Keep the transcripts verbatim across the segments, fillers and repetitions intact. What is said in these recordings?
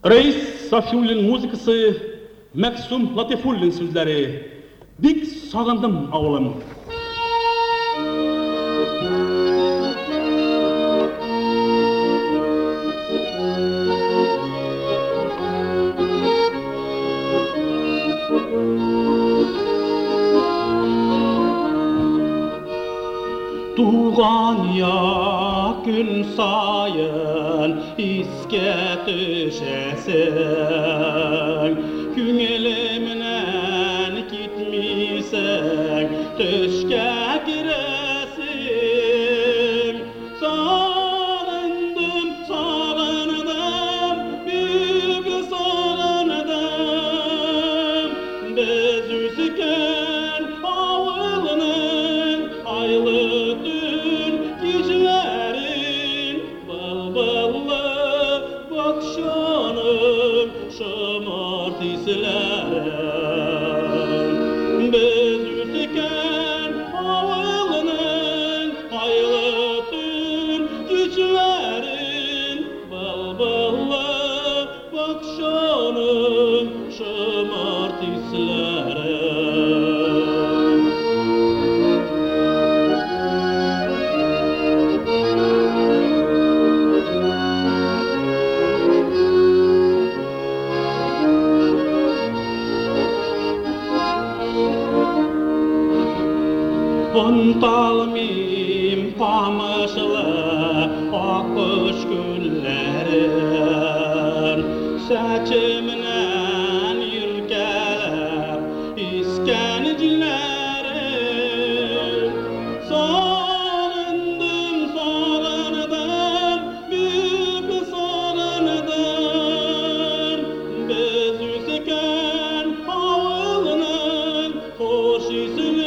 Reis Safiullin muzikası, Maksum Latifullin sözleri. Bik sağındım ağlam. Tuğan ya gün sayın iske düşesen, Küngülümden gitmisen düşke giresin. Sağındım, sağındım, büyük sağındım. Biz üsken avılının aylı şımartısıların. Biz üsken avılının haylatın güçlerin, balballı bakşanın şımartısıların. Buntalmim pamışlı akış günlerin, Saçımdan yürkelep iskencilerin. Sağındım, sağındım, büyük sağındım. Biz üsken avılının koşisini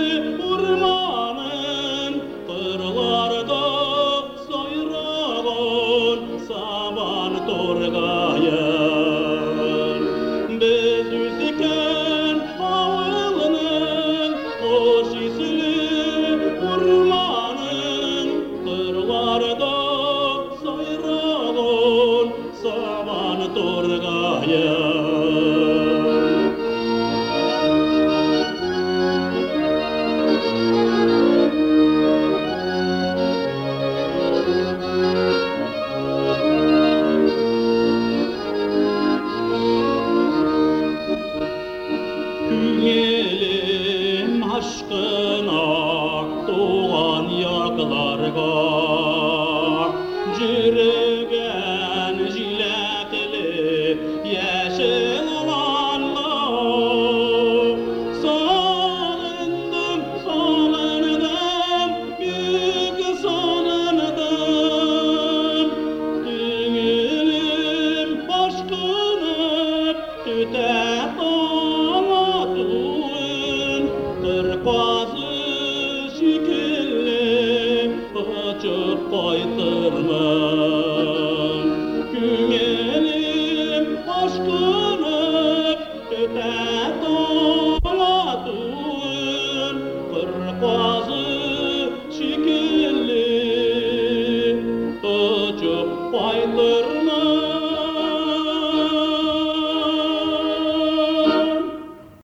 saban torgayın. Biz üsken avılının koşisini urmanın, kırlarda sayrağın saban torgayın.